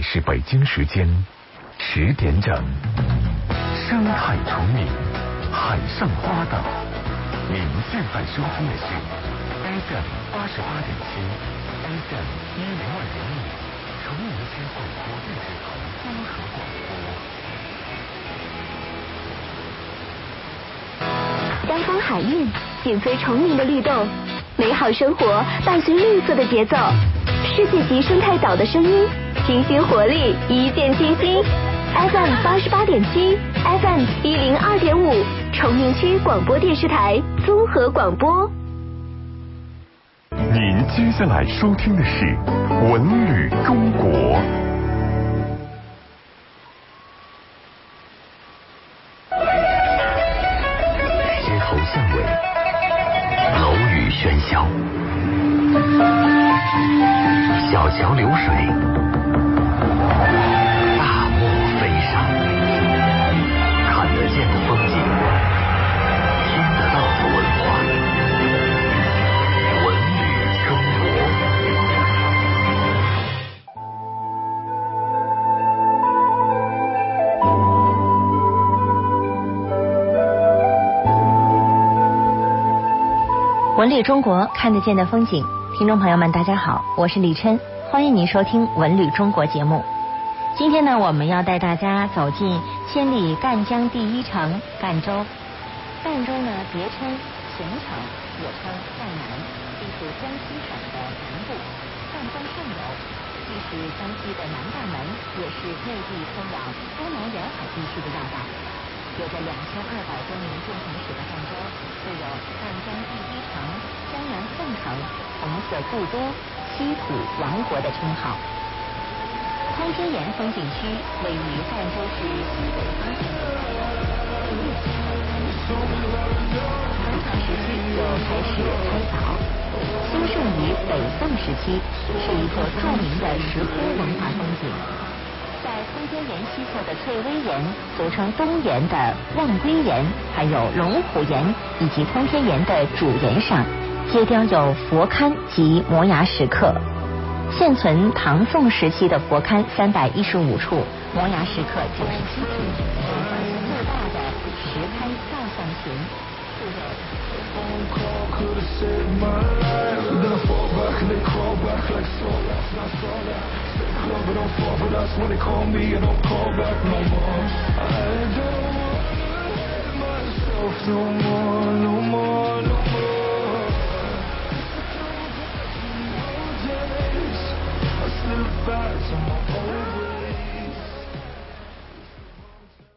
是北京时间10点整。生态重明，海上花岛。您现在收听的是 FM 88.7 FM 102.5重明区广播电视台综合广播。 单方海运紧随重明的律动，美好生活伴随绿色的节奏，世界级生态岛的声音，清新活力，一见倾心。FM 88.7 FM 102.5重明区广播电视台综合广播。 您接下来收听的是文旅中国。街头巷尾，楼宇喧嚣，小桥流水，大漠飞沙，看得见的风景，听得到的文化，文旅中国。 文旅中国，看得见的风景。听众朋友们大家好，我是李琛，欢迎您收听文旅中国节目。今天呢，我们要带大家走进千里赣江第一城赣州。赣州呢，别称咸城，也称赣南，地处江西省的南部，赣江上游，既是江西的南大门，也是内地通往东南沿海地区的要道。有着2200多年建城史的赣州，又有赣江第一城、江南凤城、红色故都、稀土王国的称号。通天岩风景区位于赣州市西北方向的唐朝时期就开始开凿，兴盛于北宋时期，是一座著名的石窟文化风景。在通天岩西侧的翠微岩，俗称东岩的望归岩，还有龙虎岩以及通天岩的主岩上，皆雕有佛龛及摩崖石刻。现存唐宋时期的佛龛315处，摩崖石刻97处，发现最大的石龛造像群。